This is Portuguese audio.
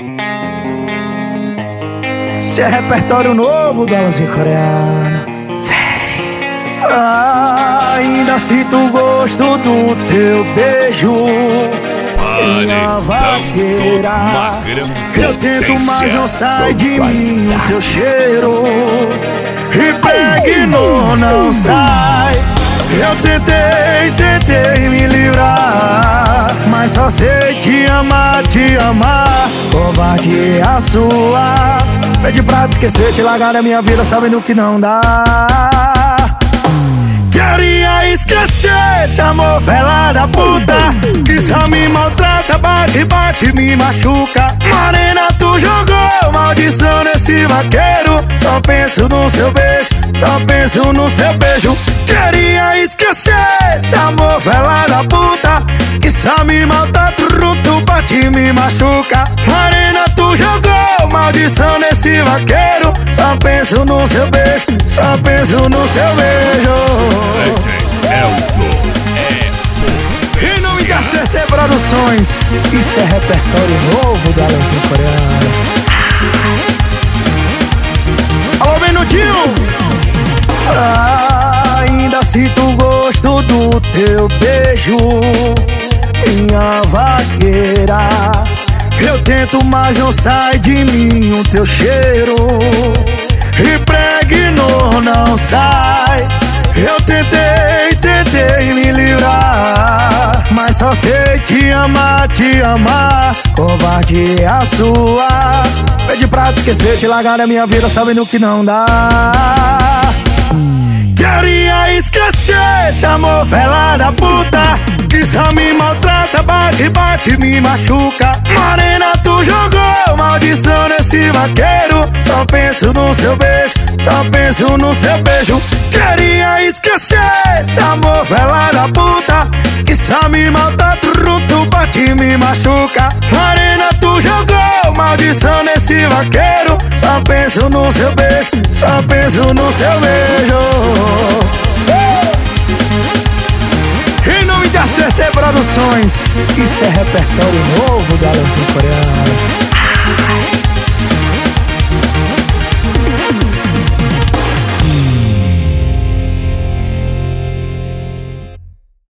Esse é repertório novo do Alanzinho Coreano. Ainda sinto o gosto do teu beijo, minha vaqueira. Eu tento, mas não sai de mim o teu cheiro. Impregnou, não sai. Eu tentei me livrar, mas só sei te amar. Covarde a sua. Pede pra te esquecer, te largar da minha vida sabendo que não dá. Queria esquecer esse amor fela da puta, que só me maltrata, bate, me machuca. Morena, tu jogou maldição nesse vaqueiro. Só penso no seu beijo, só penso no seu beijo. Queria esquecer esse amor fela da puta, que só me maltrata, tu bate, me machuca. Morena, tu jogou maldição nesse vaqueiro. Só penso no seu beijo, só penso no seu beijo. E não me acertei Produções. Isso é repertório novo da Alanzinho Coreano. Alô, Minutinho. Ainda sinto o gosto do teu beijo, minha vaqueira. Eu tento, mas não sai de mim o teu cheiro. Impregnou, não sai. Eu tentei me livrar, mas só sei te amar. Covarde a sua. Pede pra te esquecer, te largar da minha vida sabendo que não dá. Queria esquecer esse amor fela da puta, que só me maltrata, bate, me machuca. Morena, tu jogou maldição nesse vaqueiro. Só penso no seu beijo, só penso no seu beijo. Queria esquecer esse amor fela da puta, que só me maltrata, tu bate, me machuca. Morena, tu jogou maldição nesse vaqueiro. Só penso no seu beijo, só penso no seu beijo. Em nome de Acertei Produções. Isso é repertório novo da Alanzinho Coreano.